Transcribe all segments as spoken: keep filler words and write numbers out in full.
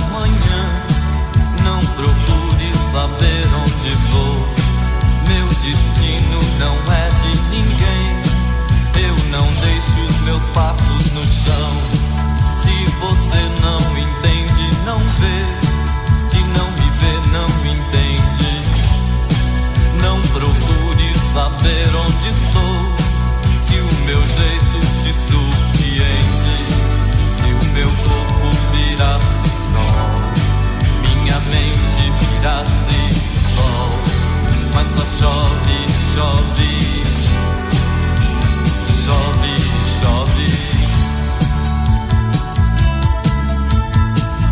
manhã. Não procure saber onde vou. Meu destino não é de ninguém. Eu não deixo os meus passos no chão. Se você não entende, não vê. Se não me vê, não entende. Não procure saber onde estou. Se o meu jeito te surpreende. Se o meu corpo virasse sol, minha mente virasse sol. Mas só chove, chove, chove, chove.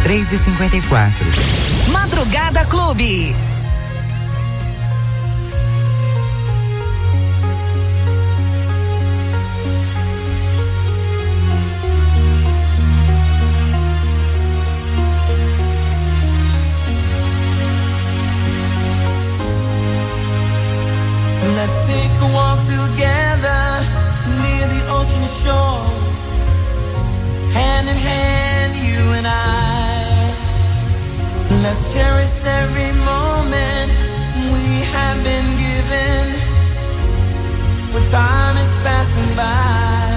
três e cinquenta e quatro. Madrugada Clube. Let's take a walk together near the ocean shore. Hand in hand, you and I. Let's cherish every moment we have been given. When time is passing by,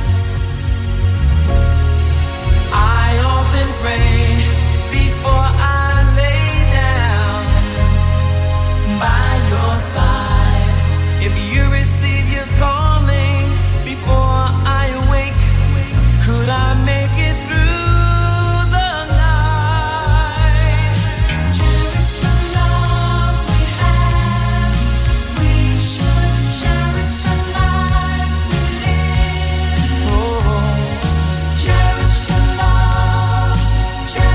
I often pray before I lay down by your side. If you receive your calling before I awake, could I make it through the night? Cherish the love we have. We should cherish the life we live. Oh, cherish the love, cherish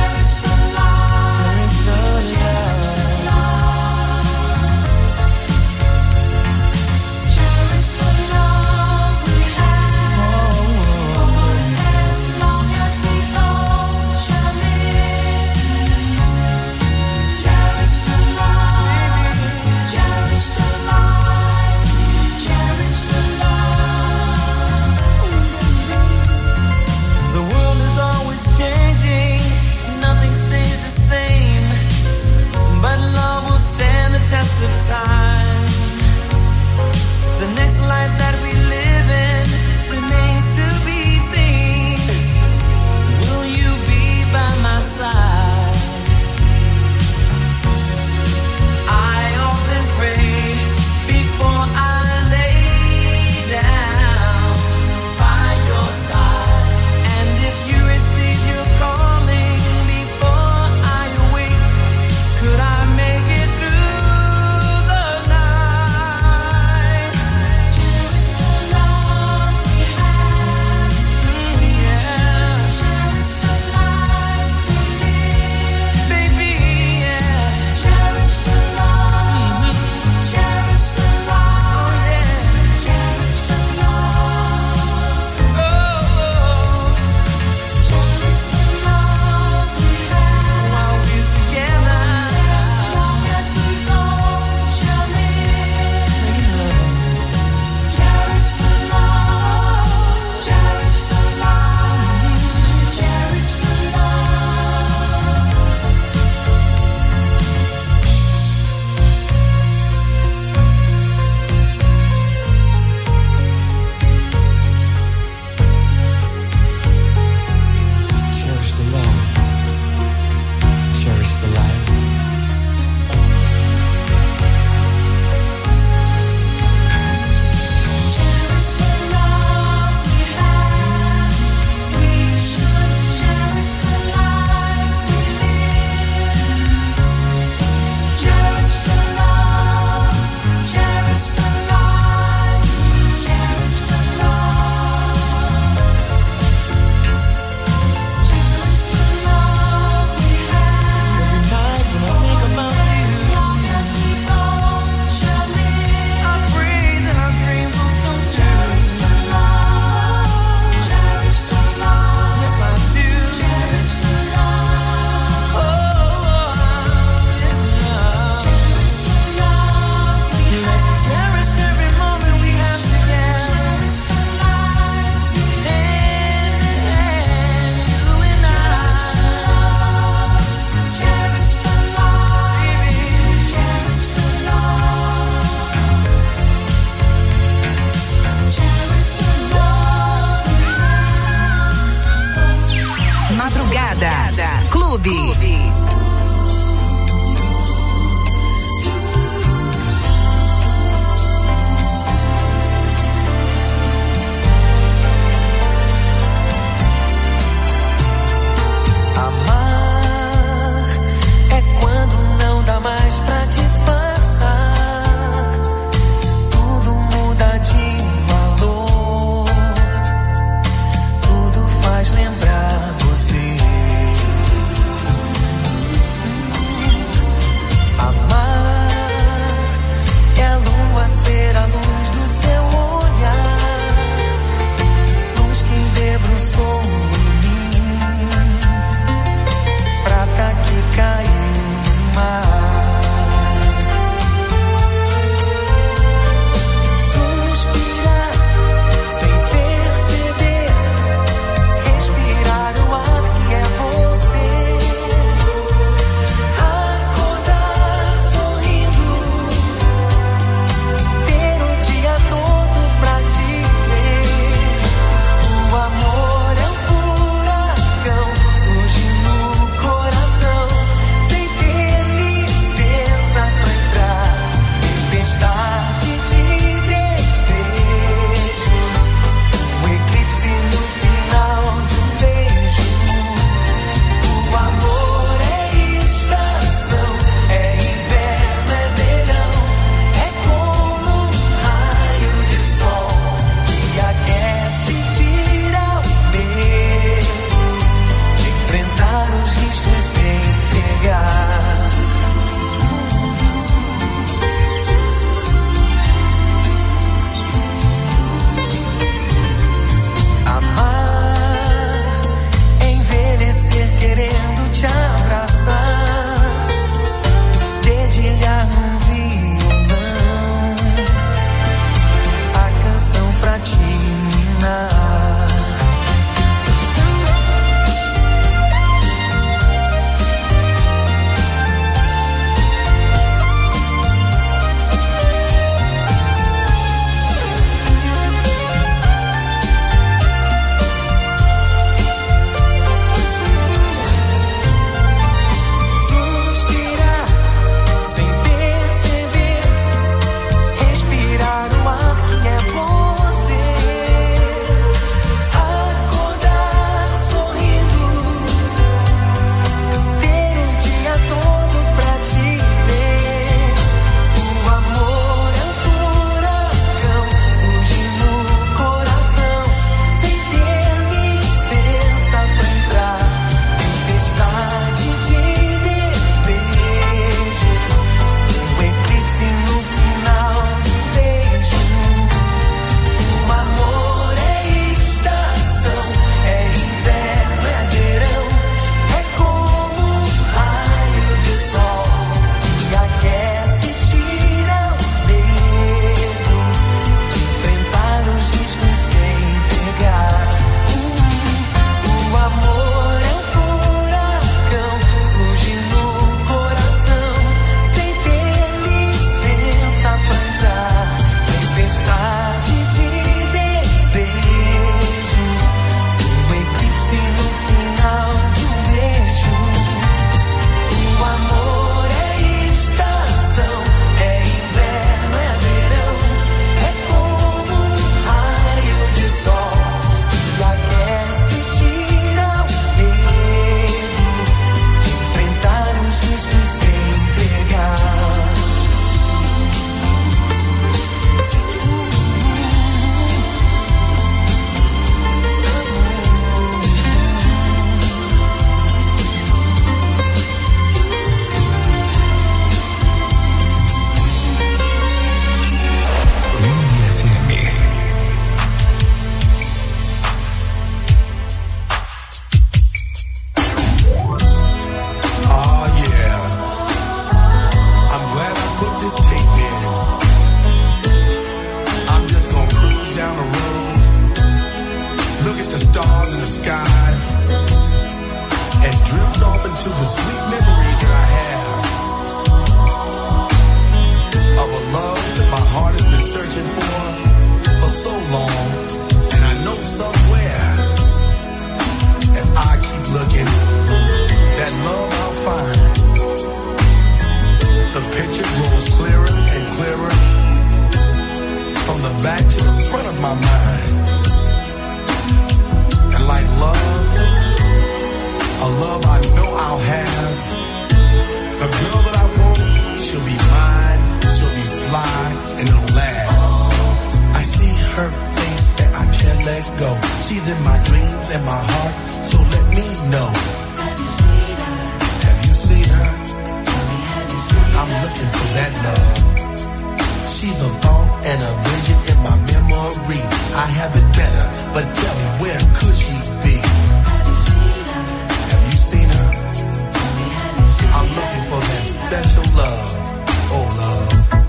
let's go. She's in my dreams and my heart, so let me know. Have you seen her? Have you seen her? I'm looking for that love. She's a thought and a vision in my memory. I have it better, but tell me, where could she be? Have you seen her? Have you seen her? I'm looking for that special love. Oh, love.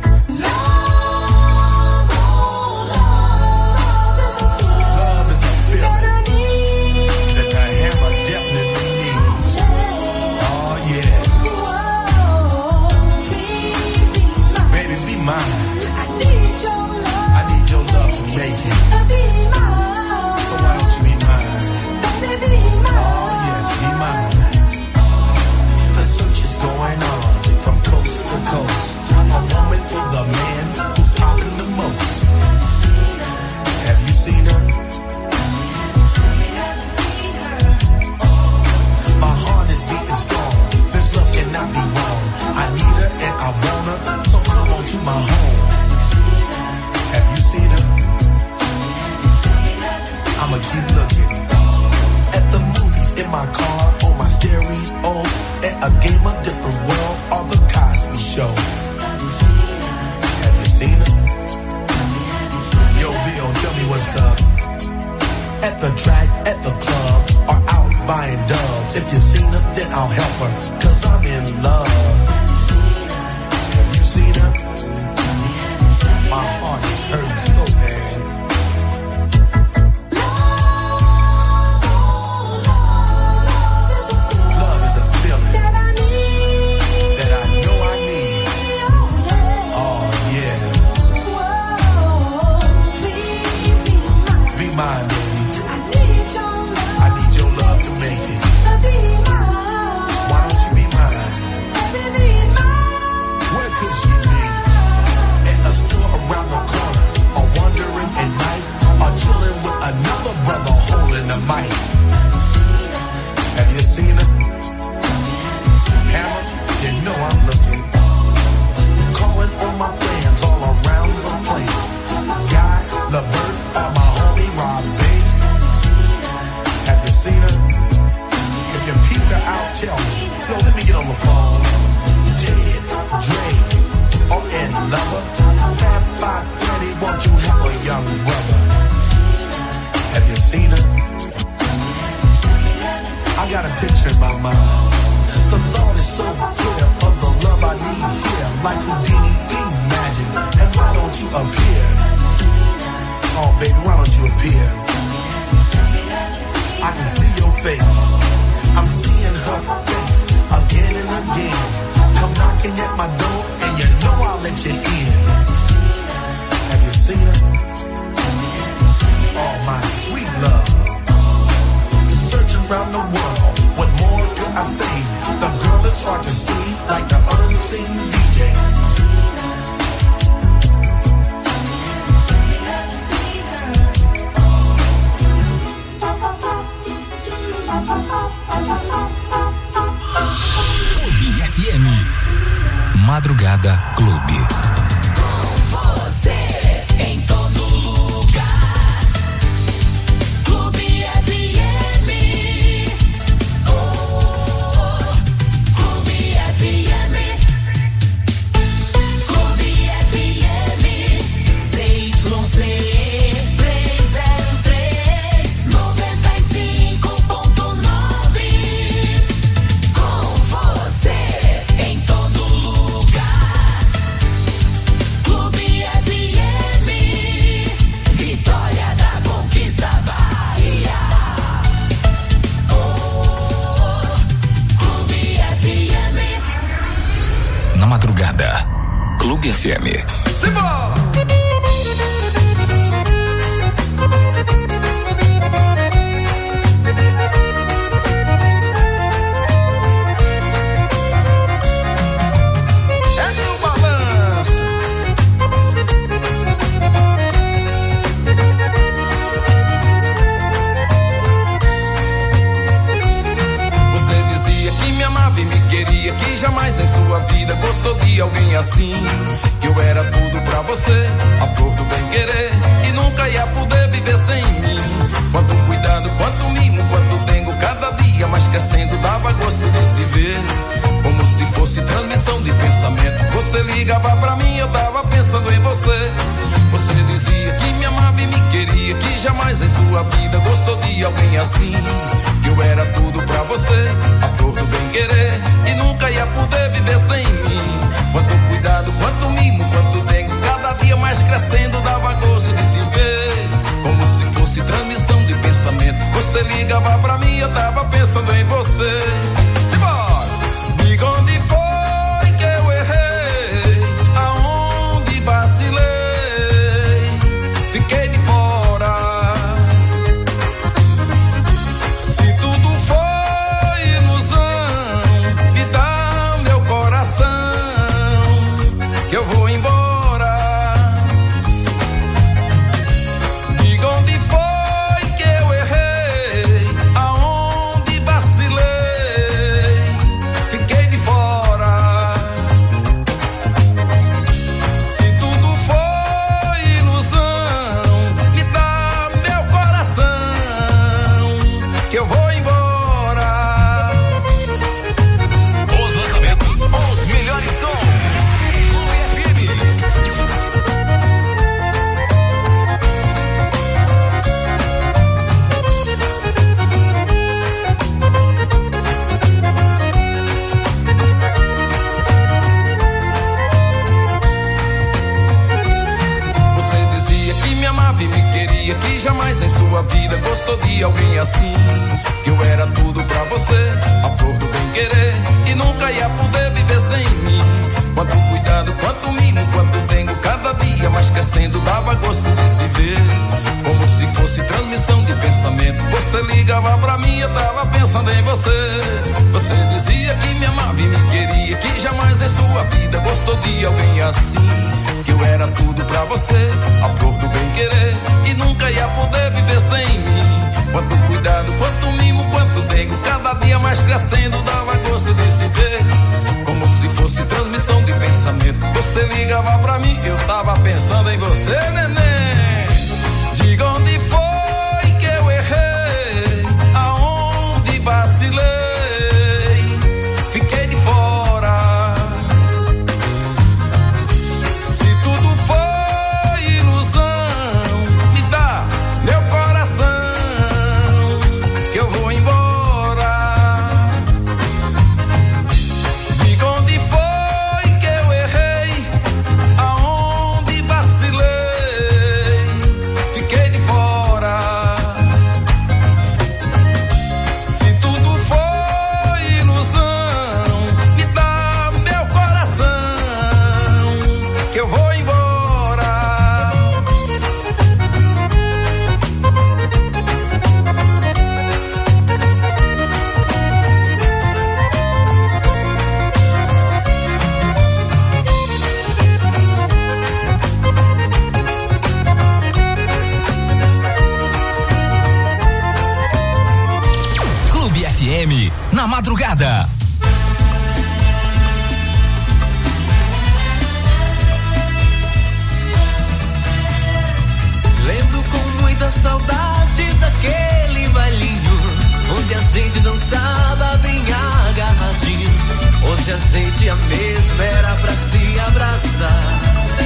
A game of different world, all the Cosby Show. Have you seen her? Have you seen her? Yo, Bill, tell me what's up. At the track, at the club, or out buying dubs. If you seen her, then I'll help her, cause I'm in love. Have you seen her? Have you seen her? My heart is hurting so bad. Mine, baby. I need your love. I need your love to make it. Be mine. Why don't you be mine? Baby, be mine. Where could she be? In a store around the corner, or wandering at night, or chilling with another brother holding the mic. Have you seen her? Hammer, you know I'm looking. Calling on my friends all around the place. Guy, LeVert, or my homie Rob Bates. Have you seen her? If you peep her out, tell me. Yo, let me get on the phone. Ted, Dre, or Eddie Lover. Fab Five Freddy, won't you help a young brother? Have you seen her? I got a picture in my mind. The Lord is so clear of the love I need here. Like Houdini, be magic. And why don't you appear? Oh, baby, why don't you appear? I can see your face. I'm seeing her face again and again. Come knocking at my door, and you know I'll let you in. Have you seen her? Oh, my sweet love. Searching around the world, what more could I say? The girl that's hard to see, like the unseen D J. Clube F M. Madrugada Clube. Com você em todo lugar. Clube F M. Oh, Clube F M. Clube F M. C Y C trezentos e três, noventa e cinco ponto nove. Com você em todo lugar. Clube F M. Vitória da Conquista Bahia. Oh, Clube F M. Na madrugada, Clube F M. Simba! É no balanço. Você dizia que me amava e me queria, que jamais em sua vida gostou de alguém assim. Que eu era tudo pra você, a flor do bem querer, e nunca ia poder viver sem mim. Você ligava pra mim, eu tava pensando em você. Você dizia que me amava e me queria, que jamais em sua vida gostou de alguém assim. Que eu era tudo pra você, a flor do bem querer, e nunca ia poder viver sem mim. Quanto cuidado, quanto mimo, quanto dengo, cada dia mais crescendo dava gosto de se ver. Como se fosse transmissão de pensamento. Você ligava pra mim, eu tava pensando em você. Simbora! Diga onde foi que eu errei, aonde vacilei, fiquei de fora. Se tudo foi ilusão, me dá meu coração, que eu vou embora. Diga onde foi que eu errei, aonde vacilei, fiquei de fora. Se tudo foi ilusão, me dá meu coração, que eu vou embora. Os lançamentos, os melhores sons. Clube F M. Você dizia que me amava e me queria, que jamais em sua vida gostou de alguém assim. Que eu era tudo pra você, a flor do bem querer, e nunca ia poder viver sem mim. Quanto cuidado, quanto mimo, quanto dengo, cada dia mais crescendo dava gosto de se ver. Como se fosse transmissão de pensamento. Você ligava pra mim, eu tava pensando em você. Você dizia que me amava e me queria, que jamais em sua vida gostou de alguém assim. Que eu era tudo pra você, a flor do bem querer, e nunca ia poder viver sem mim. Quanto cuidado, quanto mimo, quanto dengo, cada dia mais crescendo dava gosto de se ver. Como se fosse transmissão de pensamento. Você ligava pra mim, eu tava pensando em você, neném. Diga onde foi que eu errei, aonde vacilei, fiquei de fora. Se tudo foi ilusão, me dá meu coração, que eu vou embora. Diga onde foi que eu errei, aonde vacilei, fiquei de fora. Se tudo foi ilusão, me dá meu coração, que eu vou embora. Clube F M, na madrugada. Lembro com muita saudade daquele bailinho, onde a gente dançava bem agarradinho. Hoje a gente a mesma era pra se abraçar.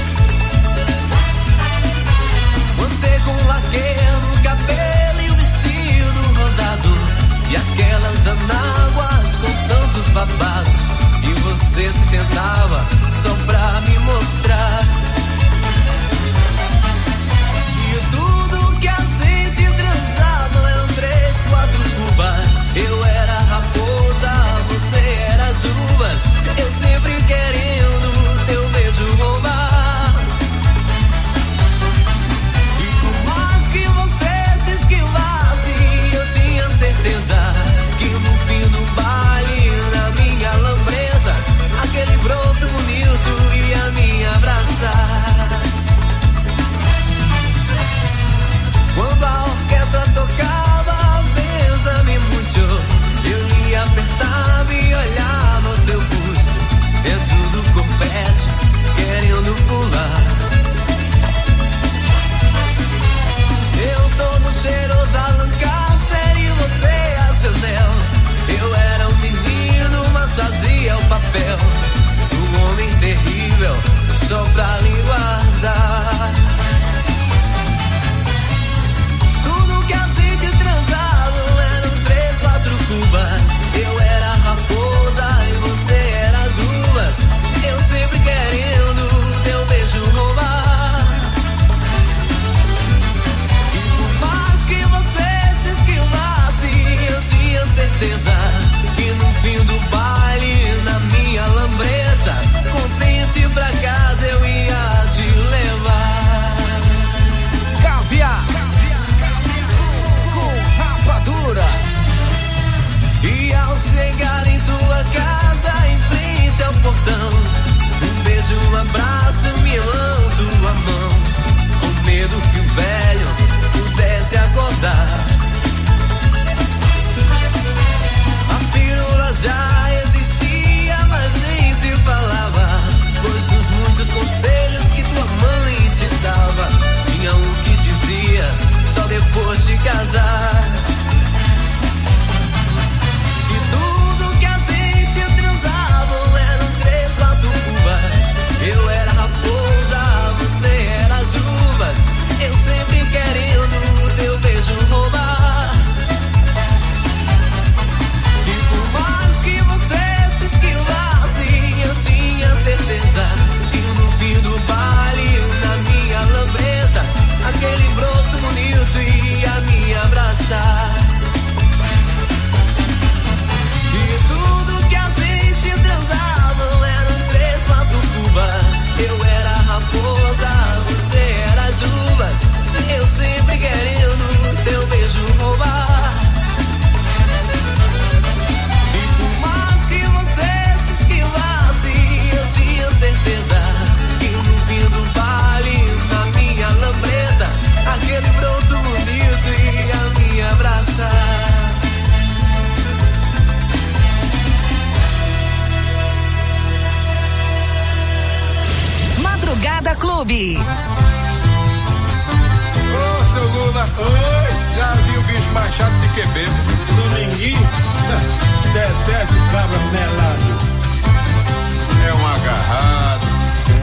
Você com laqueiro no cabelo e o vestido rodado, e aquelas anáguas com tantos babados, e você se sentava só pra me mostrar. E tudo que a gente transava eram três, quatro cubas. Eu era a raposa, você era as uvas, eu sempre querendo teu beijo roubar. E por mais que você se esquivasse, eu tinha certeza que no fim do baile, na minha lambreta, abraço, me mão, tua mão, com medo que o velho pudesse acordar. A pílula já existia, mas nem se falava, pois dos muitos conselhos que tua mãe te dava, tinha um que dizia, só depois de casar. E tudo que a gente transava eram três, quatro cubas. Eu era raposa, você era as uvas, eu sempre querendo o teu beijo roubar. E por mais que você se esquivasse, eu tinha certeza que no fim do baile, na minha lambreta, aquele broto bonito ia me abraçar. E tudo que a gente transava eram três, quatro cubas. Eu era a raposa, você era as uvas, eu sempre querendo teu beijo roubar. E por mais que você se esquivasse, eu tinha certeza que no fim do baile, na minha lambreta, aquele broto bonito ia me abraçar. Madrugada Clube. Ô, seu Lula, oi, já vi o bicho mais chato de que bebo. Dominguinho, detesto cabra melado. É um agarrado.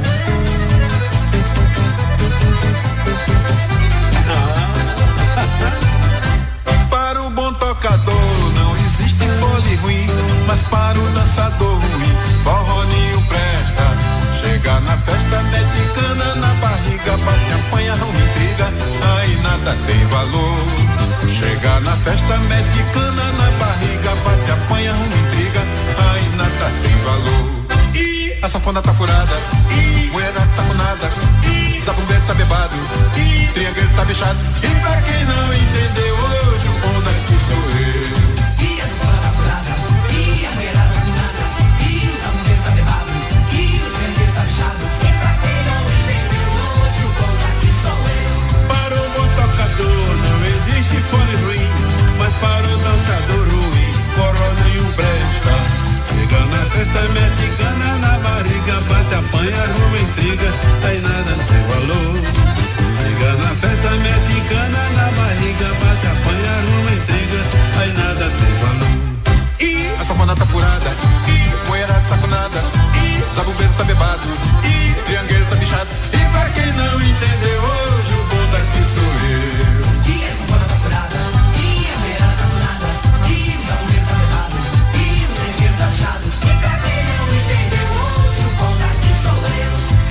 Para o bom tocador não existe fole ruim, mas para o dançador ruim, forroninho presta. Chega na festa, mete cana na barriga, bate, apanha, não me intriga, aí nada tem valor. Chega na festa, mete cana na barriga, bate, apanha, não me intriga, aí nada tem valor. Ih, a sanfona tá furada, ih, moeda tá com nada, ih, zabumbeiro tá bebado, ih, triangueiro tá bichado. E pra quem não entendeu hoje, o bom daqui sou eu. E a sanfona tá furada, e a moeda tá com nada, e o zabumbeiro tá bebado, e o triangueiro tá bichado. E pra quem não entendeu hoje, o bom daqui sou eu. Para o bom tocador não existe fone ruim, mas para o dançador ruim, forró nenhum presta. Chega na festa, mete cana na barriga, bate, apanha, arruma intriga, aí nada tem valor. Chega na festa, mete cana na barriga, bate, apanha, arruma intriga, aí nada tem valor. E a sanfona tá furada, e poeira tá com nada, e zabumbeiro tá bebado, e triangueiro tá bichado. E pra quem não entendeu hoje, o bom daqui sou eu. E a sanfona tá furada, e a moeda tá com nada, e o zabumbeiro tá bebado, e o triangueiro tá bichado. E pra quem não entendeu hoje, o bom daqui sou eu.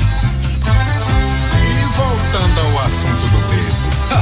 E voltando ao assunto do bebo.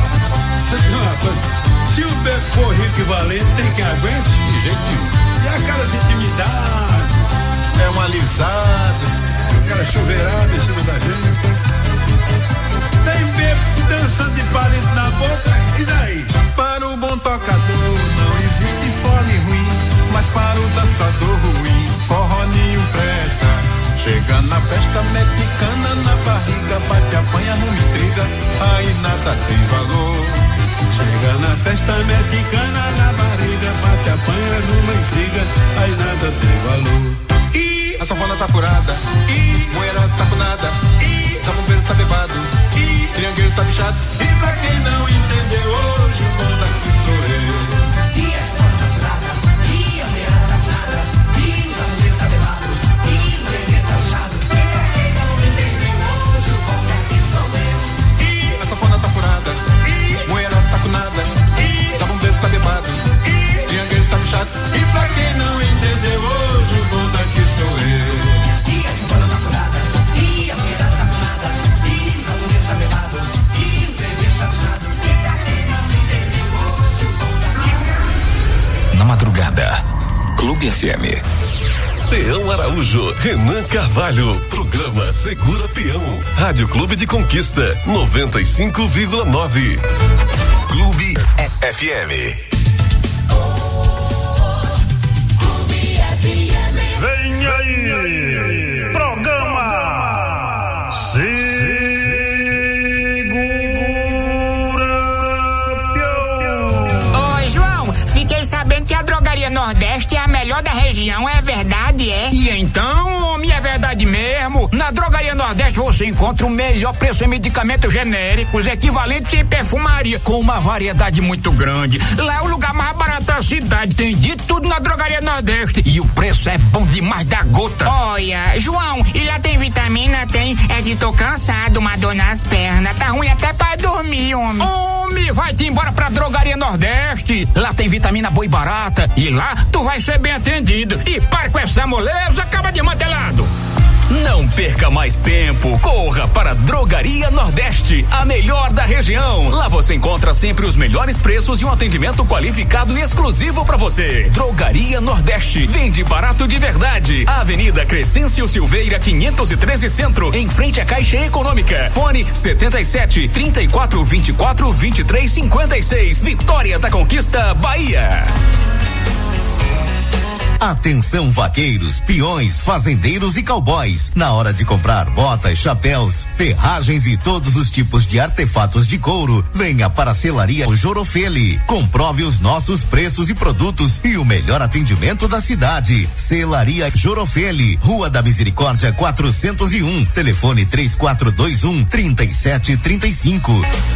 Se o bebo for rico e valente, tem quem aguente? De jeito nenhum. E aquelas intimidades? É um alisado, aquela chuveirada em cima da gente. Tem bebo dançando de palito na boca, e daí? Para o bom tocador não existe fone ruim, mas para o dançador ruim, forró nenhum presta. Chega na festa, mete cana na barriga, bate, apanha, arruma intriga, aí nada tem valor. Chega na festa, mete cana na barriga, bate, apanha, arruma intriga, aí nada tem valor. E a sanfona tá furada, e moeira tá com nada, e zabumbeiro tá bebado, e triangueiro tá bichado. E pra quem não entendeu hoje, o bom daqui sou eu. E a sanfona tá furada, e a moeda tá com nada, e o zabumbeiro tá bebado, e o triangueiro tá bichado. E pra quem não entendeu hoje, o bom daqui sou eu. E a sanfona tá furada, e moeira tá com nada, e zabumbeiro tá bebado, e triangueiro tá bichado. E pra quem não entendeu hoje, o bom daqui sou eu. E a sanfona tá furada, e a moeda tá com nada, e o zabumbeiro tá bebado, e o triangueiro tá bichado. E pra quem não entendeu hoje, o bom daqui. Na madrugada, Clube F M. Peão Araújo, Renan Carvalho, programa Segura Peão, Rádio Clube de Conquista, noventa e cinco vírgula nove. Clube F M. Vem aí, programa Nordeste é a melhor da região, é verdade, é? E então, homem, é verdade mesmo. Na Drogaria Nordeste você encontra o melhor preço em medicamentos genéricos, equivalentes em perfumaria, com uma variedade muito grande. Lá é o lugar mais barato da cidade, tem de tudo na Drogaria Nordeste. E o preço é bom demais da gota. Olha, João, e lá tem vitamina? Tem. É que tô cansado, uma dor nas pernas. Tá ruim até pra dormir, homem. Homem, vai-te embora pra Drogaria Nordeste. Lá tem vitamina boa e barata. E lá tu vai ser bem atendido. E para com essa moleza, acaba de mantelado. Não perca mais tempo. Corra para Drogaria Nordeste, a melhor da região. Lá você encontra sempre os melhores preços e um atendimento qualificado e exclusivo para você. Drogaria Nordeste. Vende barato de verdade. Avenida Crescêncio Silveira, quinhentos e treze Centro, em frente à Caixa Econômica. Fone setenta e sete, trinta e quatro, vinte e quatro, vinte e três, cinquenta e seis. Vitória da Conquista, Bahia. Atenção, vaqueiros, peões, fazendeiros e cowboys. Na hora de comprar botas, chapéus, ferragens e todos os tipos de artefatos de couro, venha para a Selaria Jorofeli. Comprove os nossos preços e produtos e o melhor atendimento da cidade. Selaria Jorofeli, Rua da Misericórdia quatrocentos e um. Telefone três quatro dois um, três sete três cinco.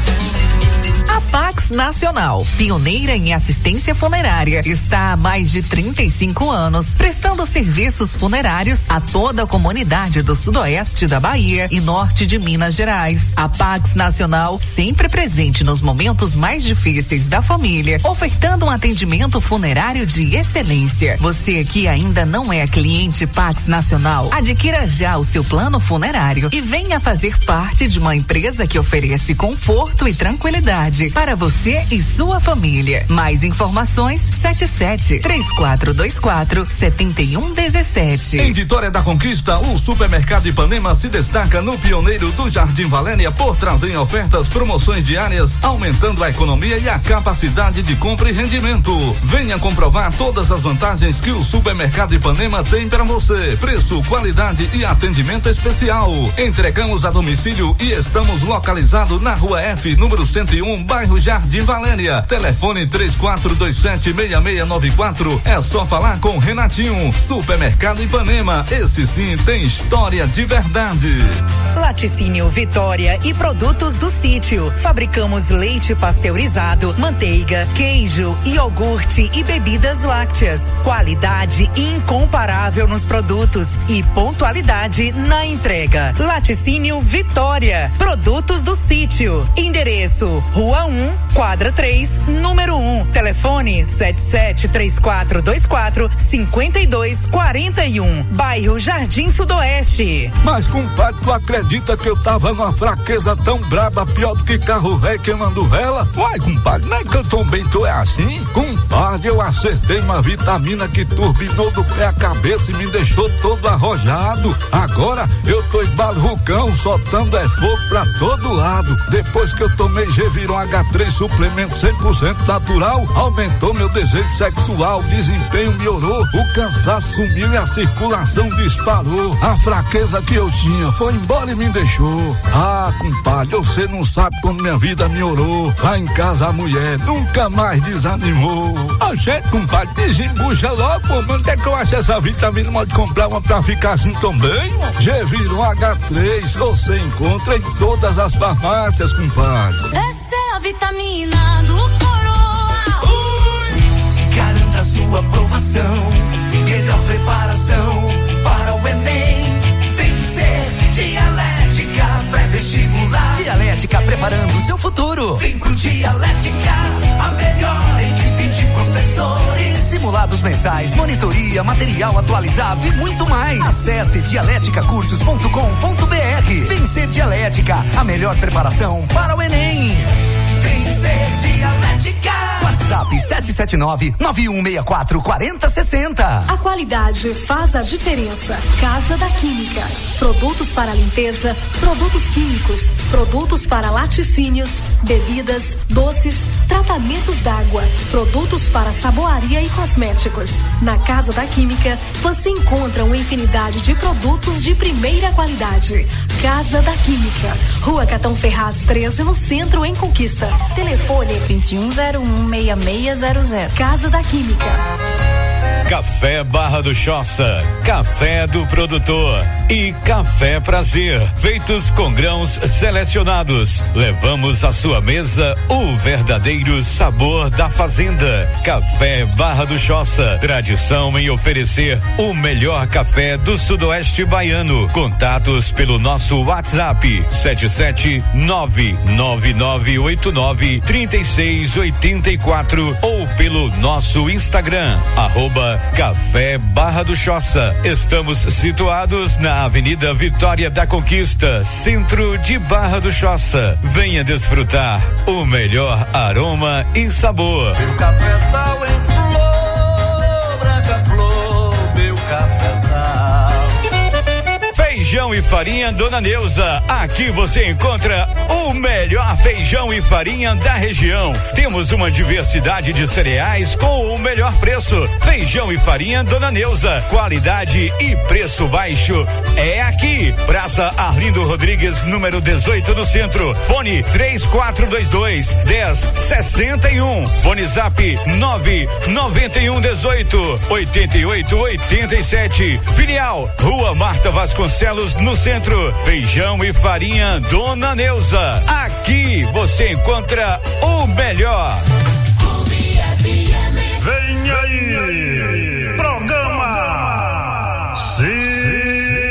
A Pax Nacional, pioneira em assistência funerária, está há mais de trinta e cinco anos prestando serviços funerários a toda a comunidade do sudoeste da Bahia e norte de Minas Gerais. A Pax Nacional, sempre presente nos momentos mais difíceis da família, ofertando um atendimento funerário de excelência. Você que ainda não é cliente Pax Nacional, adquira já o seu plano funerário e venha fazer parte de uma empresa que oferece conforto e tranquilidade para você e sua família. Mais informações sete sete, três quatro dois quatro, sete um um sete. Em Vitória da Conquista, o Supermercado Ipanema se destaca no pioneiro do Jardim Valéria por trazer ofertas, promoções diárias, aumentando a economia e a capacidade de compra e rendimento. Venha comprovar todas as vantagens que o Supermercado Ipanema tem para você. Preço, qualidade e atendimento especial. Entregamos a domicílio e estamos localizados na Rua F, número cento e um, bairro Jardim Valéria. Telefone três quatro dois sete, seis seis nove quatro. É só falar com Renatinho. Supermercado Ipanema, esse sim tem história de verdade. Laticínio Vitória e produtos do sítio. Fabricamos leite pasteurizado, manteiga, queijo, iogurte e bebidas lácteas. Qualidade incomparável nos produtos e pontualidade na entrega. Laticínio Vitória, produtos do sítio. Endereço: Rua um, quadra três, número um. Telefone sete sete três quatro dois quatro, cinco dois quatro um. Bairro Jardim Sudoeste. Mas, compadre, tu acredita que eu tava numa fraqueza tão braba, pior do que carro velho queimando vela? Uai, compadre, não é que eu também tô é assim? Compadre, eu acertei uma vitamina que turbinou do pé à cabeça e me deixou todo arrojado. Agora eu tô igual Rucão, soltando é fogo pra todo lado. Depois que eu tomei Geviron H três, suplemento cem por cento natural, aumentou meu desejo sexual, desempenho melhorou, o cansaço sumiu e a circulação disparou. A fraqueza que eu tinha foi embora e me deixou. Ah, compadre, você não sabe como minha vida melhorou. Lá em casa a mulher nunca mais desanimou. A gente, compadre, desembucha logo, pô, onde é que eu acho essa vitamina? Pode comprar uma pra ficar assim também? Geviron H três, você encontra em todas as farmácias, compadre. Essa é a vitamina do Coroa. Ui! Garanta sua aprovação, melhor preparação para o Enem. Vencer Dialética pré-vestibular. Dialética preparando o seu futuro. Vem pro Dialética, a melhor equipe de professores. Simulados mensais, monitoria, material atualizado e muito mais. Acesse dialética cursos ponto com ponto br. Vencer Dialética, a melhor preparação para o Enem. Vencer Dialética. WhatsApp sete sete nove, nove um seis quatro, quatro zero seis zero. A qualidade faz a diferença. Casa da Química. Produtos para limpeza, produtos químicos, produtos para laticínios, bebidas, doces, tratamentos d'água, produtos para saboaria e cosméticos. Na Casa da Química, você encontra uma infinidade de produtos de primeira qualidade. Casa da Química. Rua Catão Ferraz treze, no centro, em Conquista. Telefone vinte e um zero um, seis seis zero zero. Casa da Química. Café Barra do Choça, café do produtor e Café Prazer, feitos com grãos selecionados. Levamos à sua mesa o verdadeiro sabor da fazenda. Café Barra do Choça, tradição em oferecer o melhor café do sudoeste baiano. Contatos pelo nosso WhatsApp sete sete nove nove nove oito nove três seis oito quatro ou pelo nosso Instagram, arroba Café Barra do Choça. Estamos situados na Avenida Vitória da Conquista, centro de Barra do Choça. Venha desfrutar o melhor aroma e sabor. Meu cafezal em flor, branca flor, meu cafezal. Feijão e farinha Dona Neuza. Aqui você encontra o melhor feijão e farinha da região. Temos uma diversidade de cereais com o melhor preço. Feijão e farinha Dona Neuza. Qualidade e preço baixo é aqui. Praça Arlindo Rodrigues, número dezoito no centro. Fone três quatro dois dois, dez sessenta e um. Fone Zap nove noventa e um dezoito, oitenta e oito, oitenta e sete. Filial Rua Marta Vasconcelos, no centro. Feijão e farinha Dona Neuza. Aqui você encontra o melhor. Vem aí, programa Segura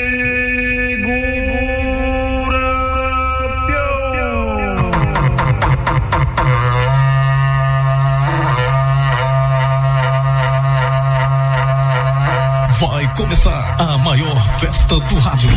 Peão. Vai começar a maior festa do rádio.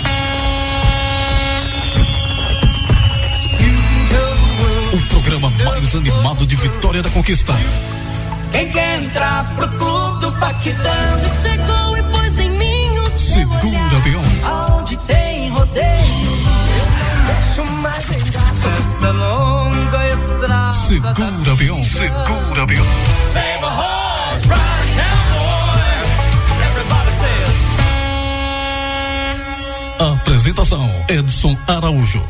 O programa mais animado de Vitória da Conquista. Quem quer entrar pro clube do Batidão? Você chegou e pôs em mim o seu Segura, olhar. peão. Aonde tem rodeio, eu não deixo mais entrar. Esta longa estrada. Segura, peão. Segura, peão. Save a horse, ride cowboy. Everybody says. Apresentação: Edson Araújo.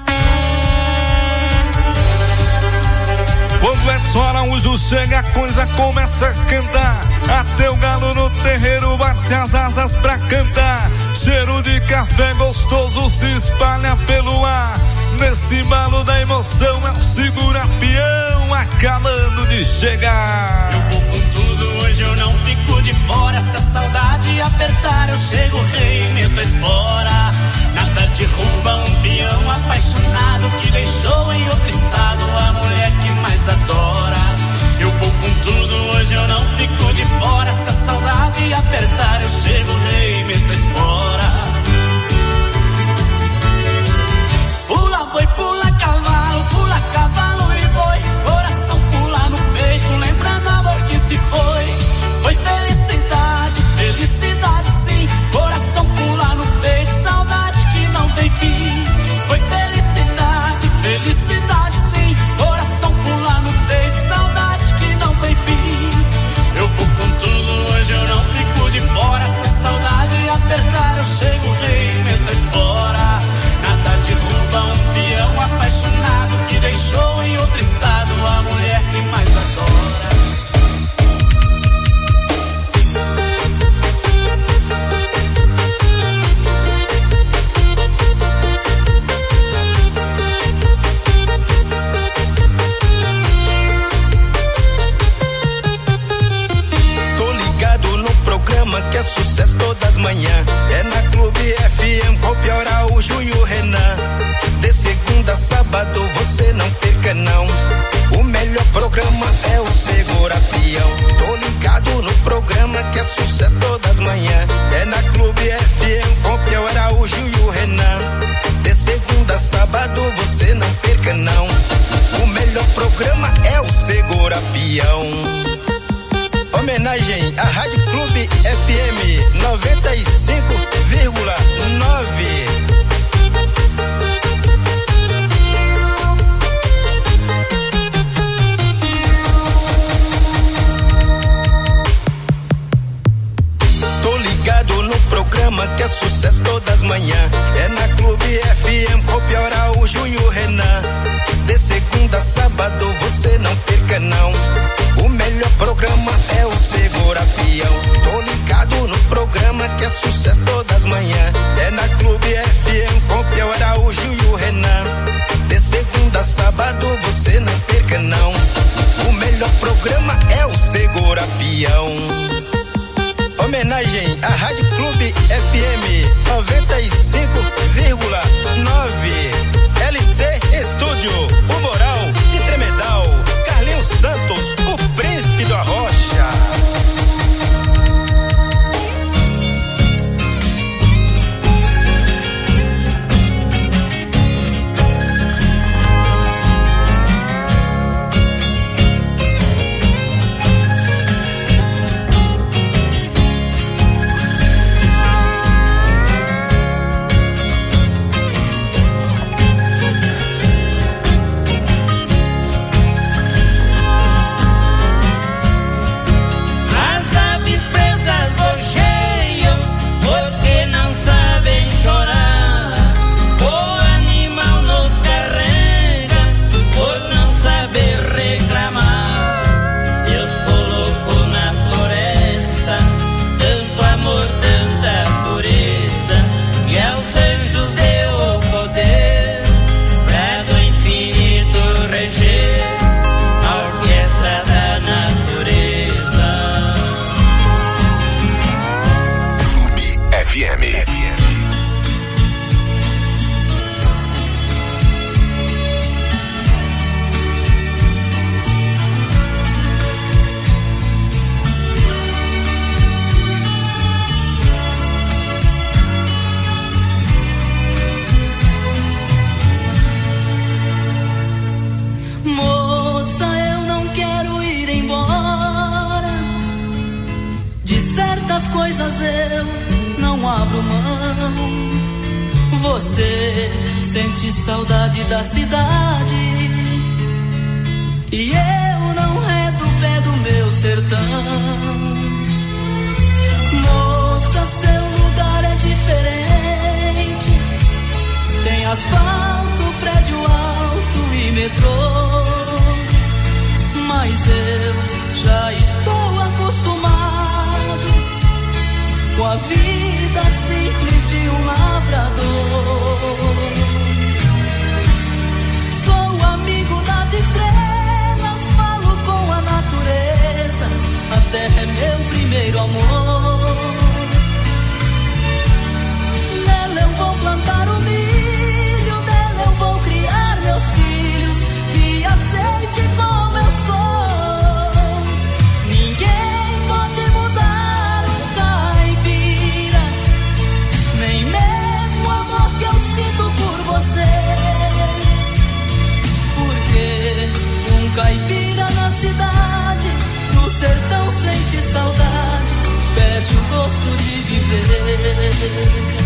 Quando Edson Araújo chega, a coisa começa a esquentar. Até o galo no terreiro bate as asas pra cantar. Cheiro de café gostoso se espalha pelo ar. Nesse embalo da emoção é o Segura Peão acabando de chegar. Eu vou com tudo, hoje eu não fico de fora. Se a saudade apertar, eu chego, rei, meto a espora. Nada derruba um peão apaixonado que deixou em outro estado a mulher que mais adora. Eu vou com tudo, hoje eu não fico de fora. Se a saudade apertar, eu chego, rei, meto a espora. Pula boi, pula cavalo, pula cavalo e boi. Coração pula no peito, lembrando amor que se foi. Foi felicidade, felicidade sim. Coração pula no peito, saudade que não tem fim. Foi felicidade, felicidade sim. Coração pula no peito, saudade que não tem fim. Eu vou com tudo, hoje eu não fico de fora. Se a saudade apertar, eu chego, rei, meto a espora. Nada derruba um peão apaixonado que deixou em outro estado a mulher que mais adora. Que é sucesso todas as manhãs. É na Clube F M com o Pior Araújo e o Renan. De segunda a sábado você não perca não. O melhor programa é o Segura Peão. Tô ligado no programa que é sucesso todas as manhãs. É na Clube F M com o Pior Araújo e o Renan. De segunda a sábado você não perca não. O melhor programa é o Segura Peão. Homenagem à Rádio Clube F M noventa e cinco vírgula nove. Tô ligado no programa que é sucesso todas as manhãs. É na Clube F M com o Pior Araújo e o Renan. De segunda a sábado você não perca não. O melhor programa é o Segura Peão. Tô ligado no programa que é sucesso todas as manhãs. É na Clube F M com Piau Araújo e o Renan. De segunda a sábado você não perca não. O melhor programa é o Segura Peão. Homenagem à Rádio Clube F M noventa e cinco vírgula nove. L C Estúdio, o Moral de Tremedal. Carlinhos Santos, o príncipe da Rocha. Você sente saudade da cidade e eu não redo o pé do meu sertão. Moça, seu lugar é diferente. Tem asfalto, prédio alto e metrô. Mas eu já estou acostumado com a vida simples de um lavrador. Sou amigo das estrelas, falo com a natureza. A terra é meu primeiro amor. Nela eu vou plantar o milho, dela eu vou criar meus filhos. Me aceite como eu sou. Ninguém pode mudar um caipira, nem mesmo o amor que eu sinto por você. Porque um caipira na cidade, no sertão sente saudade, perde o gosto de viver.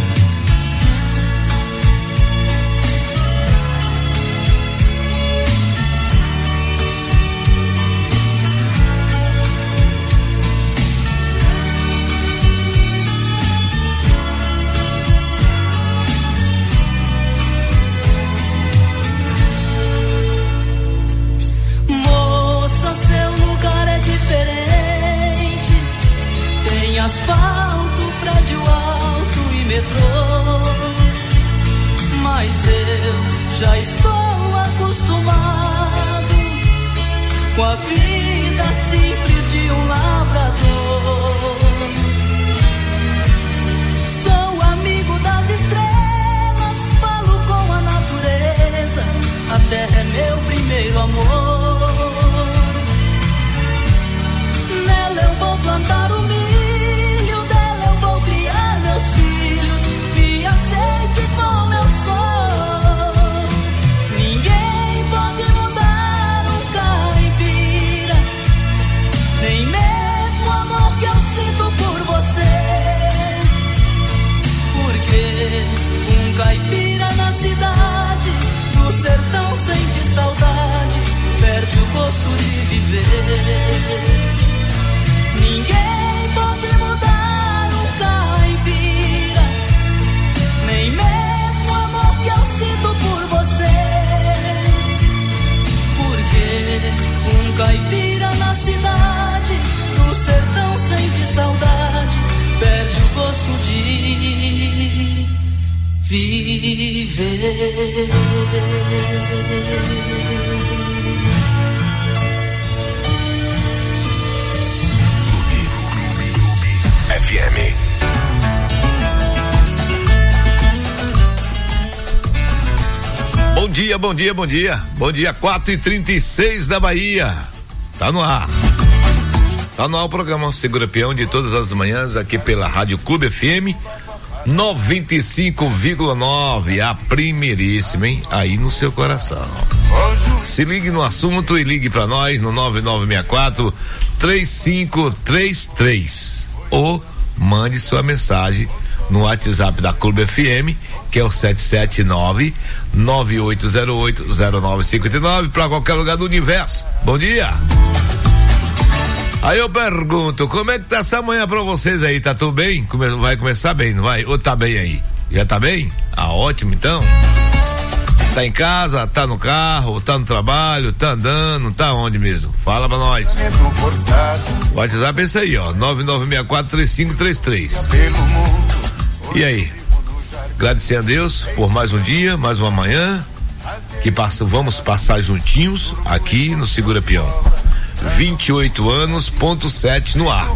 Asfalto, prédio alto e metrô. Mas eu já estou acostumado com a vida simples de um lavrador. Sou amigo das estrelas, falo com a natureza. A terra é meu primeiro amor. Nela eu vou plantar o milho, como eu sou. Ninguém pode mudar um caipira, nem mesmo o amor que eu sinto por você. Porque um caipira na cidade, do sertão sente saudade, perde o gosto de viver. Ninguém pode mudar um caipira, nem mesmo o amor que eu sinto por você. viver. F M. Bom dia, bom dia, bom dia. Bom dia, quatro e trinta e seis da Bahia. Tá no ar. Tá no ar o programa Segura Peão de todas as manhãs aqui pela Rádio Clube F M noventa e cinco vírgula nove, a primeiríssima, hein? Aí no seu coração. Se ligue no assunto e ligue pra nós no nove nove seis quatro, três cinco três três ou mande sua mensagem no WhatsApp da Clube F M, que é o sete sete nove, nove oito zero oito, zero nove cinco nove, para qualquer lugar do universo. Bom dia. Aí eu pergunto, como é que tá essa manhã pra vocês aí? Tá tudo bem? Come- vai começar bem, não vai? Ou tá bem aí? Já tá bem? Ah, ótimo então. Tá em casa, tá no carro, tá no trabalho, tá andando, tá onde mesmo? Fala pra nós. O WhatsApp é esse aí, ó, nove nove seis quatro, três cinco três três. E aí? Agradecer a Deus por mais um dia, mais uma manhã, que passa, vamos passar juntinhos aqui no Segura Peão. vinte e oito anos, ponto sete no ar.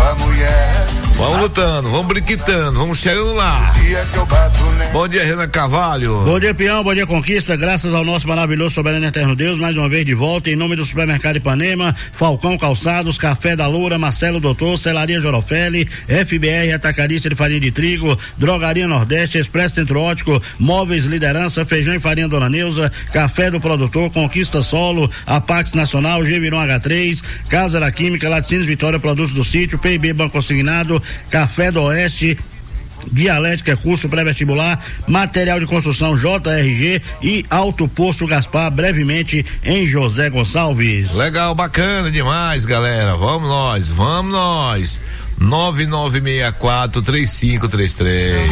Vamos lutando, vamos brinquitando, vamos chegando lá. Bom dia, Renan Carvalho. Bom dia, Peão, bom dia, Conquista. Graças ao nosso maravilhoso soberano eterno Deus, mais uma vez de volta, em nome do Supermercado Ipanema, Falcão Calçados, Café da Loura, Marcelo Doutor, Celaria Jorofelli, F B R Atacarista de Farinha de Trigo, Drogaria Nordeste, Expresso Centro Ótico, Móveis Liderança, Feijão e Farinha Dona Neuza, Café do Produtor, Conquista Solo, Apax Nacional, Geviron H três, Casa da Química, Laticínios Vitória, Produtos do Sítio, P I B Banco Consignado, Café do Oeste, Dialética, curso pré-vestibular, material de construção J R G e Alto Posto Gaspar, brevemente em José Gonçalves. Legal, bacana demais, galera. Vamos nós, vamos nós. nove nove seis quatro, três cinco três três.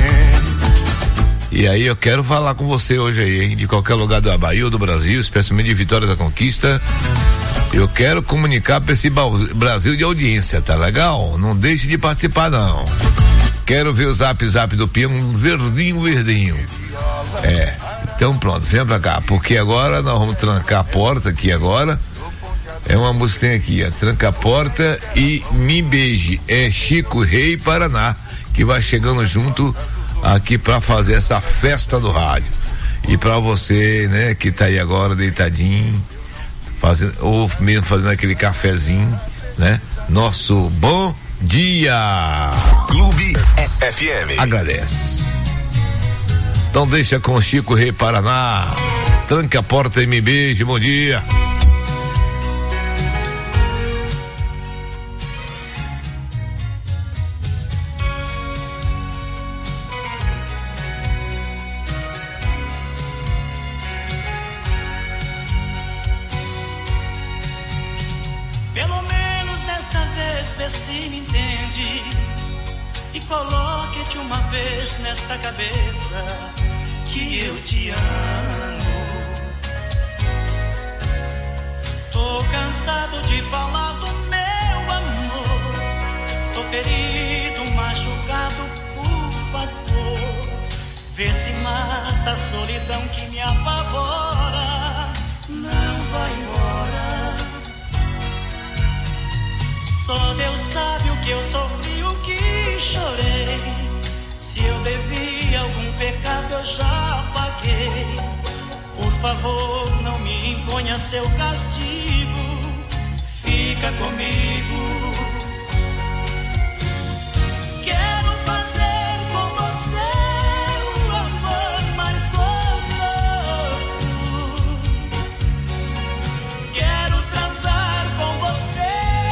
E aí eu quero falar com você hoje aí, hein? De qualquer lugar da Bahia ou do Brasil, especialmente de Vitória da Conquista. Eu quero comunicar para esse Brasil de audiência, tá legal? Não deixe de participar, não. Quero ver o zap zap do Peão verdinho, verdinho. É, então pronto, vem pra cá, porque agora nós vamos trancar a porta aqui agora. É uma música que tem aqui, ó, tranca a porta e me beije. É Chico Rei Paraná, que vai chegando junto aqui pra fazer essa festa do rádio. E pra você, né, que tá aí agora deitadinho, fazendo, ou mesmo fazendo aquele cafezinho, né? Nosso bom dia. Clube F M. Agradece. Então deixa com Chico Rei Paraná. Tranque a porta e me beije. Bom dia. Pelo menos desta vez vê se me entende e coloque de uma vez nesta cabeça que eu te amo. Tô cansado de falar do meu amor, tô ferido, machucado, por favor, vê se mata a solidão que me apavora. Não vai embora. Só Deus sabe o que eu sofri, o que chorei. Se eu devi algum pecado eu já paguei. Por favor, não me imponha seu castigo. Fica comigo. Quero fazer com você o amor mais gostoso. Quero transar com você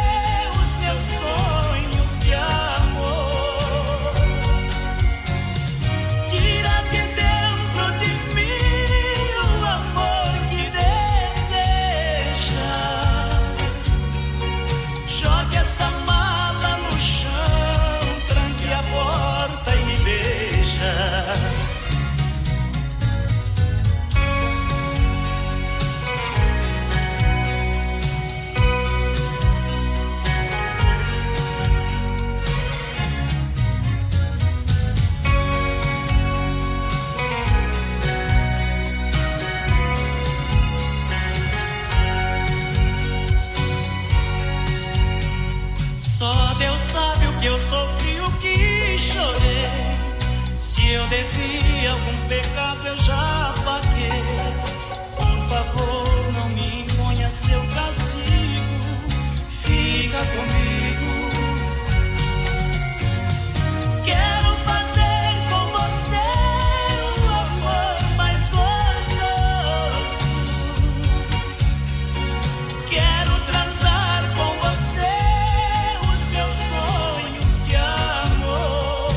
sonhos de amor. Tira de dentro de mim o amor que deseja. Jogue a Se eu devi algum pecado, eu já paguei. Por favor, não me imponha seu castigo. Fica comigo. Quero fazer com você o amor mais gostoso. Quero transar com você os meus sonhos de amor.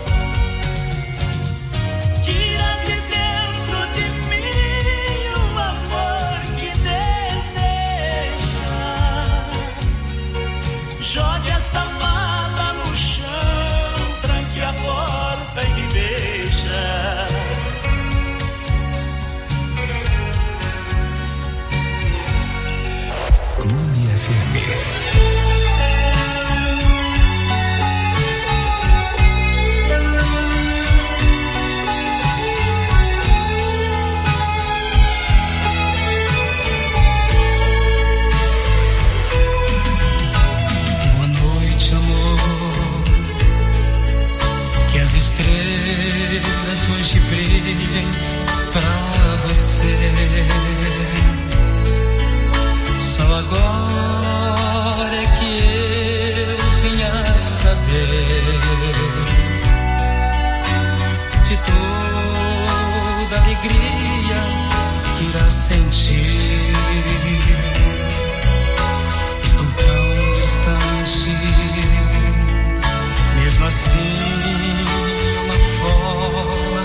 Tira de dentro de mim o amor que deseja. Jogue essa mala no chão, tranque a porta e me beija. Clube F M. Boa noite, amor. Que as estrelas hoje brilhem pra você. Só agora é que eu vim a saber de toda alegria que irá sentir. Estou tão distante, mesmo assim uma forma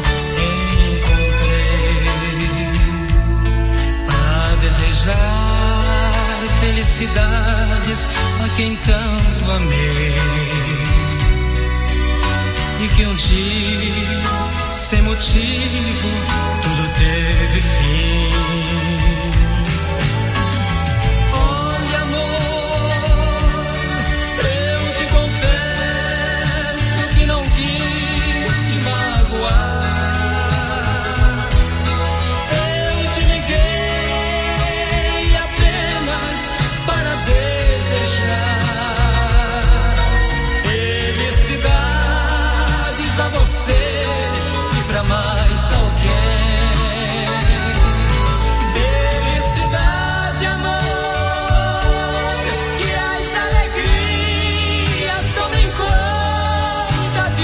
encontrei para desejar felicidades a quem tanto amei. E que um dia, sem motivo, tudo teve fim. Olha, amor, eu te confesso que não quis te magoar. Eu te liguei apenas para desejar felicidades a você e pra mais alguém. Felicidade, amor, que as alegrias tomem conta de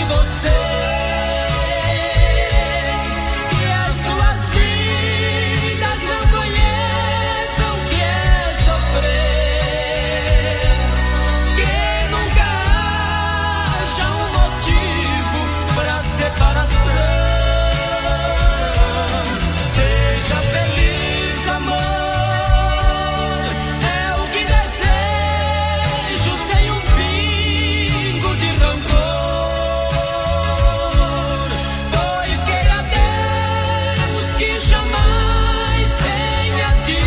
vocês, que as suas vidas não conheçam o que é sofrer, que nunca haja um motivo pra separação. Seja feliz, amor, é o que desejo, sem um pingo de rancor. Pois queira Deus que jamais tenha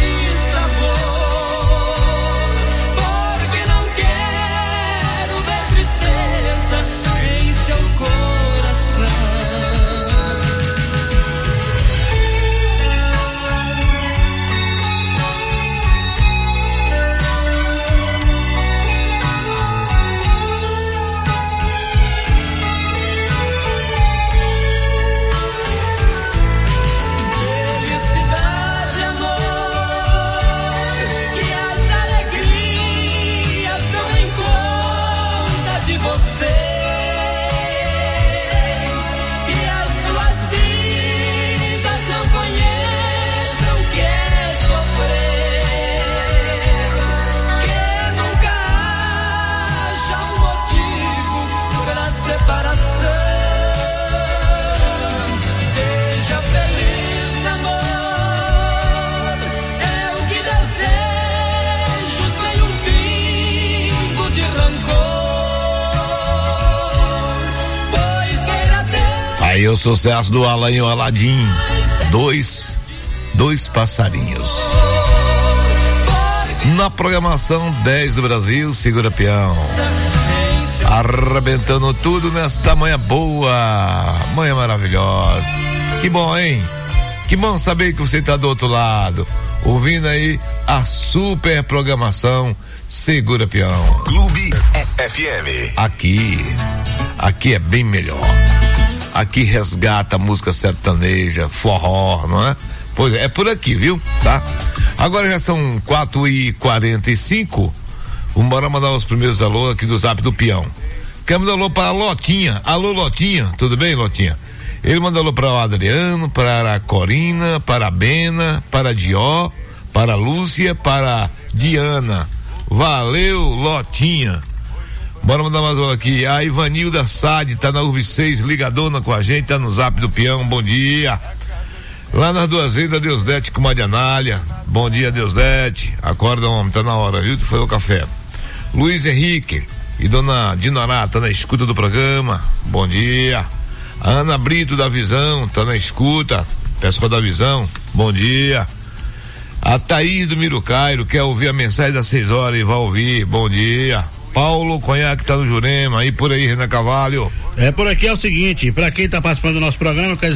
dissabor, porque não quero ver tristeza em seu coração. Felicidade, amor, que as alegrias tomem conta de vocês, que as suas vidas não conheçam o que é sofrer, que nunca haja um motivo pra separação. Seja feliz, amor, é o que desejo, sem um pingo de rancor. Pois queira Deus Aí o sucesso do Alan e o Aladim. Dois, dois passarinhos. Na programação dez do Brasil, segura peão. Arrebentando tudo nesta manhã boa, manhã maravilhosa. Que bom, hein? Que bom saber que você está do outro lado, ouvindo aí a super programação Segura Peão. Clube F M. Aqui, aqui é bem melhor. aqui resgata a música sertaneja, forró, não é? Pois é, é por aqui, viu? Tá? Agora já são quatro e quarenta e cinco. Vamos embora mandar os primeiros alô aqui do Zap do Peão. Quer mandar alô para a Lotinha. Alô, Lotinha, tudo bem, Lotinha? Ele manda alô para o Adriano, para a Corina, para a Bena, para a Dió, para a Lúcia, para a Diana. Valeu, Lotinha. Bora mandar mais um aqui. A Ivanilda Sade tá na U R V seis, ligadona com a gente, tá no Zap do Peão, bom dia. Lá nas duas vendas, Deusdete com Marianália. Bom dia, Deusdete. Acorda, homem, tá na hora, viu? Foi o café. Luiz Henrique e dona Dinorá tá na escuta do programa. Bom dia. A Ana Brito da Visão tá na escuta. Pessoal da Visão, bom dia. A Thaís do Mirucairo quer ouvir a mensagem das seis horas e vai ouvir. Bom dia. Paulo Conhaque tá no Jurema, e por aí, Renan Carvalho. É, por aqui é o seguinte, pra quem tá participando do nosso programa, quer